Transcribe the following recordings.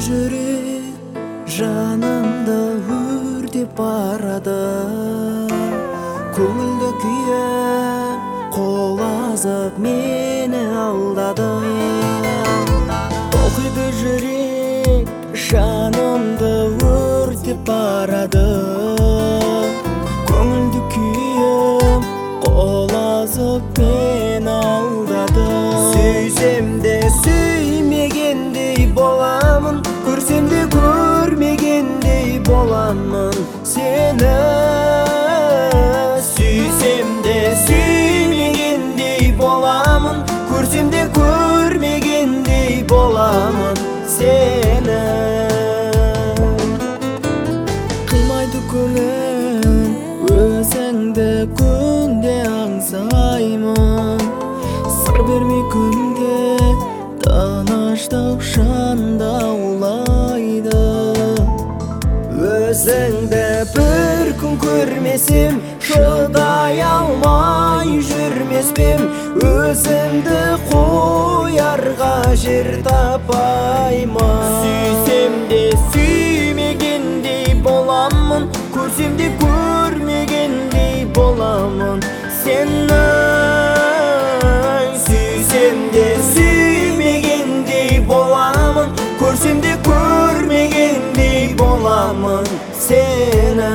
жүрек жанымда өртеп барады. Көңілді күйе қол азып мені алдады. Толқиды жүрек жанымды өртеп барады. Көңілді күйе қол азып мені алдады. Сүйсем де сүймегендей боламын, көрсем де көрмегендей боламын сені. Сүйсем де сүймегендей боламын, көрсем де көрмегендей боламын сені. Қимайды көңіл, өзіңді күнде аңсаймын. Сыр бермей күнде тыныштық жанда улайды. Өзіңді бір күн көрмесем, шыдай алмай жүрмеспем. Өзімді қоярға жер тапаймын. Сүйсем де сүймегендей боламын, көрсем де көрмегендей боламын сені. Сүйсем де сүймегендей боламын, көрсем де көрмегендей боламын сені.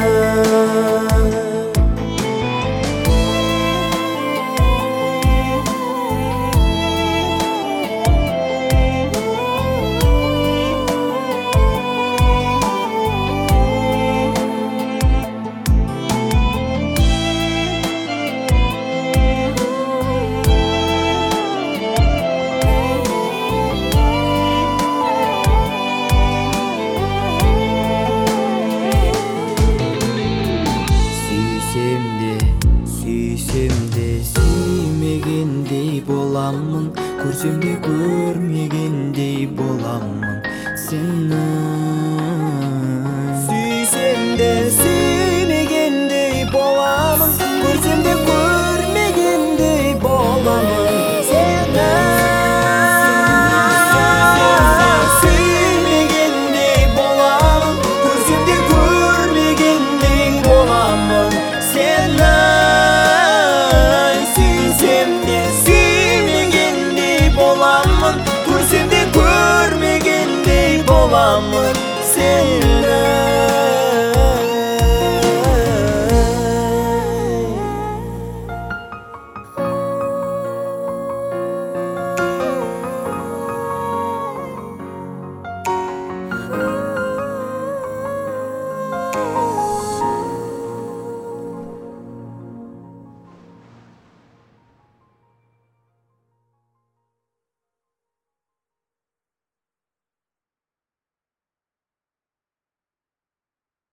Сүйсем де сүймегендей боламын, көрсем де көрмегендей боламын сені.